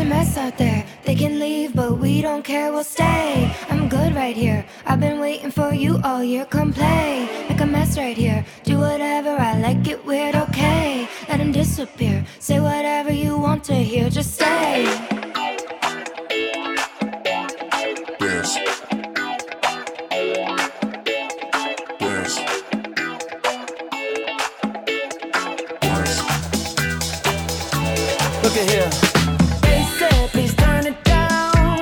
a mess out there. They can leave, but we don't care, we'll stay. I'm good right here, I've been waiting for you all year. Come play, make a mess right here. Do whatever, I like it weird, okay. Let him disappear, say whatever you want to hear, just stay. Dance. Dance. Dance. Look at here. They said, please turn it down.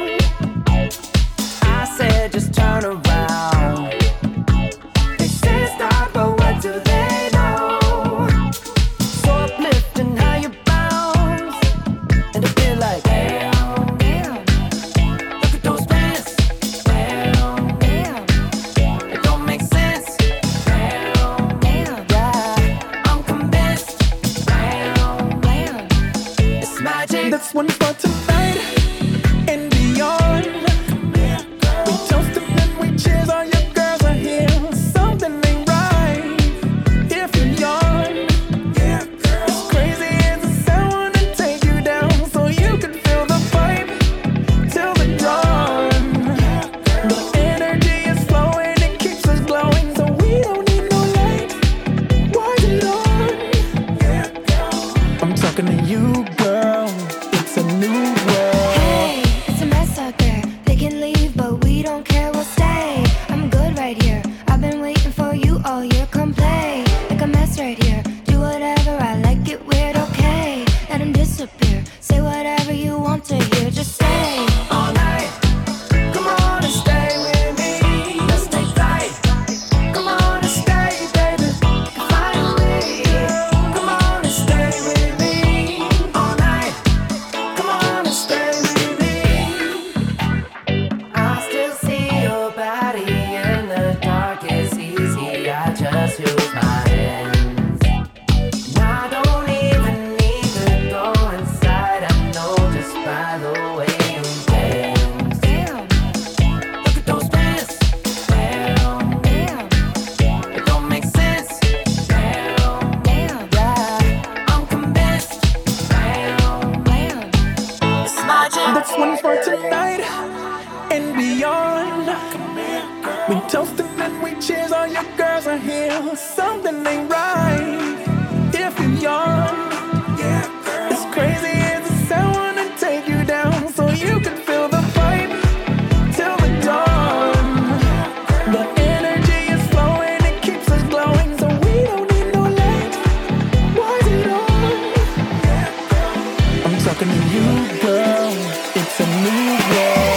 I said, just turn around. They say stop, but what do they know? So uplifting how you bounce, and it feel like damn, damn. Look at those pants, damn, damn. It don't make sense, damn, damn. Yeah, I'm convinced, damn, damn. It's magic. That's one for tonight and beyond. We toast and then we cheers. All your girls are here. Something ain't right if you're young. As crazy as the sound, wanna take you down so you can feel the vibe till the dawn. The energy is flowing, it keeps us glowing, so we don't need no light. Why is it on? I'm talking to you, girl. It's a new world. Hey, it's a mess out there. They can leave, but we don't care, we'll stay. I'm good right here, I've been waiting for you all year. Come play, make a mess right here. Do whatever, I like it weird, okay. Let him disappear, say whatever you want to hear, just stay. All night, come on and stay with me. Let's stay tight. Come on and stay, baby. Finally, come on and stay with me. All night, come on and stay with me. I still see your body in the dark. It's easy, I just use my hands. I don't even need to go inside. I know just by the way you dance. Damn, look at those pants. Damn, damn. It don't make sense. Damn, damn. Yeah, I'm convinced. Damn, damn. It's magic. That's one for tonight and beyond. We toast and then we cheers. All your girls are here. Something ain't right if you're young. As crazy as the sound, wanna take you down so you can feel the vibe till the dawn. The energy is flowing, it keeps us glowing, so we don't need no light. Why is it on? I'm talking to you, girl. It's a new world.